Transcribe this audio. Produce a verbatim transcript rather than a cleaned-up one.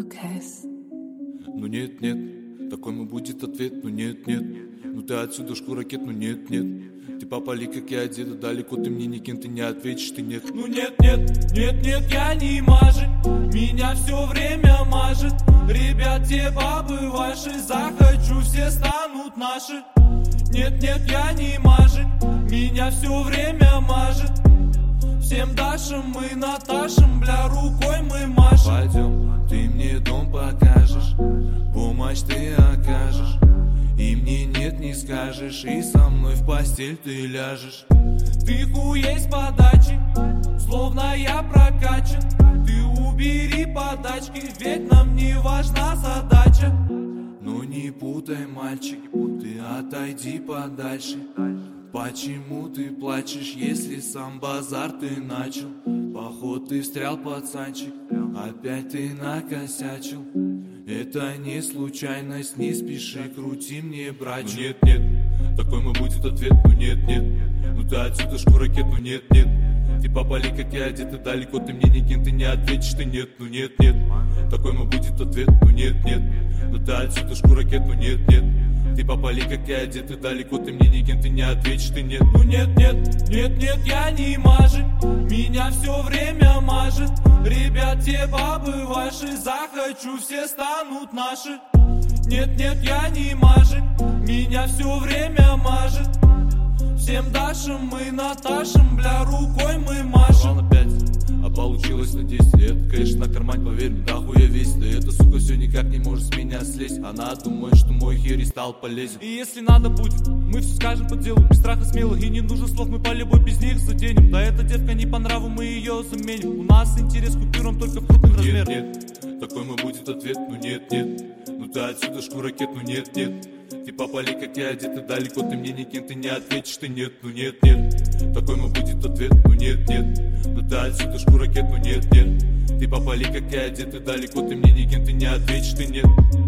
Lucas. Ну нет, нет, такой мой будет ответ, ну нет, нет. Ну ты отсюда шку ракет, ну нет, нет. Ты попали, как я одета, далеко ты мне никем, ты не ответишь, ты нет. Ну нет, нет, нет, нет, я не мажет, меня все время мажет. Ребят, те бабы ваши, захочу, все станут наши. Нет, нет, я не мажет, меня все время мажет. Всем Дашам мы Наташам, бля, рукой мы машем. Пойдем, ты мне дом покажешь, помощь ты окажешь, и мне нет не скажешь, и со мной в постель ты ляжешь. Ты хуей с подачи, словно я прокачан. Ты убери подачки, ведь нам не важна задача. Ну не путай, мальчик, ты отойди подальше. Почему ты плачешь, если сам базар ты начал? Поход ты встрял, пацанчик, опять ты накосячил. Это не случайность, не спеши, крути мне, братчик. Ну нет, нет, такой мой будет ответ, ну нет, нет. Ну ты отсюда шку ракет, ну нет, нет. Ты попали, как я одет, далеко ты мне никем, ты не ответишь, ты нет, ну нет, нет. Такой мой будет ответ, ну нет, нет. Ну ты отсюда шку ракет, ну нет, нет. Ты попали, как я одет, далеко ты мне никем, ты не ответишь, ты нет. Ну нет, нет, нет, нет, я не мажет, меня все время мажет. Ребят, те бабы ваши, захочу, все станут наши. Нет, нет, я не мажет, меня все время мажет. Всем Дашам мы Наташам, бля, рукой мы машем. Ладно, пять, а получилось на десять. Это, конечно, на кармане, поверь мне, дохуя весит. Да эта сука все никак не может с меня слезть. Она думает, что мой херь стал полезен. И если надо будет, мы все скажем по делу, без страха смело. И не нужно слов, мы по любой без них заденем. Да эта девка не по нраву, мы ее заменим. У нас интерес к купюрам только в крупных размерах. Нет, нет, такой мой будет ответ, ну нет, нет. Ну ты отсюда шку ракет, ну нет, нет. Ты попали, как я одет, далеко ты мне никем, ты не ответишь, ты нет, ну нет, нет. Такой мой будет ответ, ну нет, нет. Ну ты отсюда шку ракет, ну нет, нет. Ты попали, как я одет, далеко ты мне никем, ты не ответишь, ты нет.